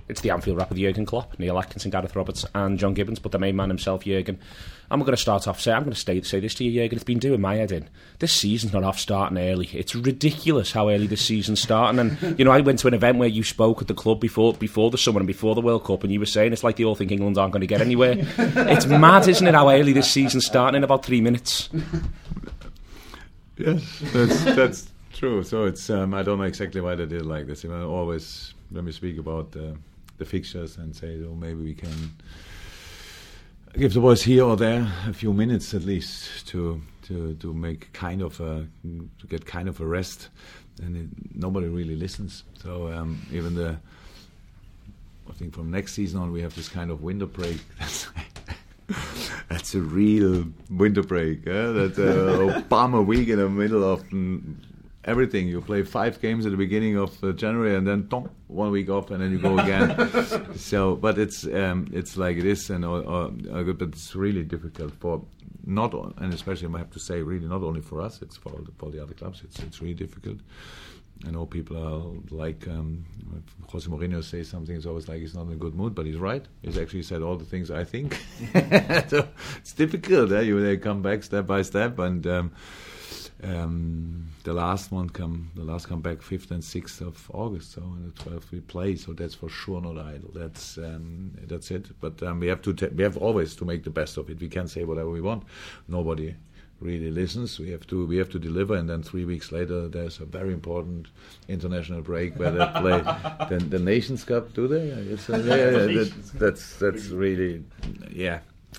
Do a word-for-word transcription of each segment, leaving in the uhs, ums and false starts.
it's the Anfield Wrap with Jurgen Klopp, Neil Atkinson, Gareth Roberts and John Gibbons, but the main man himself, Jurgen. I'm going to start off, say, I'm going to stay, say this to you, Jurgen, it's been doing my head in. This season's not off starting early. It's ridiculous how early this season's starting. And, you know, I went to an event where you spoke at the club before before the summer and before the World Cup, and you were saying it's like they all think England aren't going to get anywhere. It's mad, isn't it, how early this season's starting in about three minutes? Yes, that's, that's true. So it's um, I don't know exactly why they did it like this. You know, always, when we speak about uh, the fixtures and say, oh, maybe we can give the boys here or there a few minutes at least to to, to make kind of a to get kind of a rest, and it, nobody really listens. So um, even the I think from next season on we have this kind of winter break. That's, that's a real winter break. Eh? That's a Obama week in the middle of mm, everything. You play five games at the beginning of uh, January, and then tom, one week off, and then you go again. So, but it's um, it's like it is, and uh, uh, but it's really difficult for not, and especially I have to say, really not only for us. It's for, for the other clubs. It's it's really difficult. I know people are like um, Jose Mourinho says something. It's always like he's not in a good mood, but he's right. He's actually said all the things I think. So it's difficult. Eh? You they come back step by step, and um, um, the last one come the last come back fifth and sixth of August. So on the twelfth we play. So that's for sure not idle. That's um, that's it. But um, we have to ta- we have always to make the best of it. We can't say whatever we want. Nobody really listens. We have to we have to deliver, and then three weeks later there's a very important international break where they play the, the Nations Cup. Do they? It's a, yeah, yeah, that, that's that's really yeah.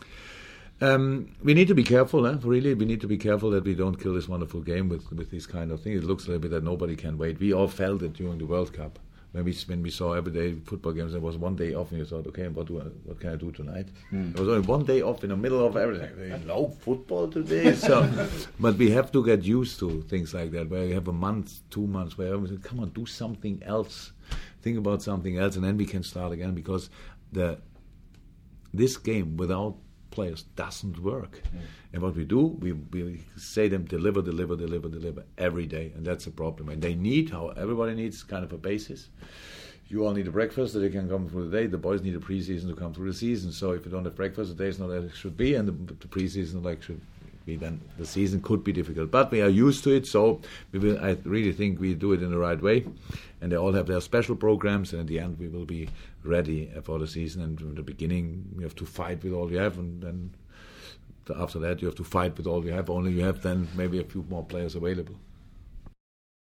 Um, we need to be careful, eh? Really, we need to be careful that we don't kill this wonderful game with with these kind of things. It looks a little bit that nobody can wait. We all felt it during the World Cup. When we, when we saw everyday football games, there was one day off, and you thought, okay, what do I, what can I do tonight? Mm. There was only one day off in the middle of everything. No football today. So, but we have to get used to things like that, where you have a month, two months, where everyone says, come on, do something else. Think about something else, and then we can start again, because the this game without players doesn't work. Mm. And what we do, we, we say them deliver, deliver, deliver, deliver every day, and that's a problem. And they need, how everybody needs kind of a basis. You all need a breakfast that they can come through the day. The boys need a preseason to come through the season. So if you don't have breakfast, the day is not as it should be, and the, the preseason like should be, then the season could be difficult. But we are used to it, so we will. I really think we do it in the right way, and they all have their special programs. And at the end, we will be ready for the season. And from the beginning, we have to fight with all we have, and then after that, you have to fight with all you have. Only you have then maybe a few more players available.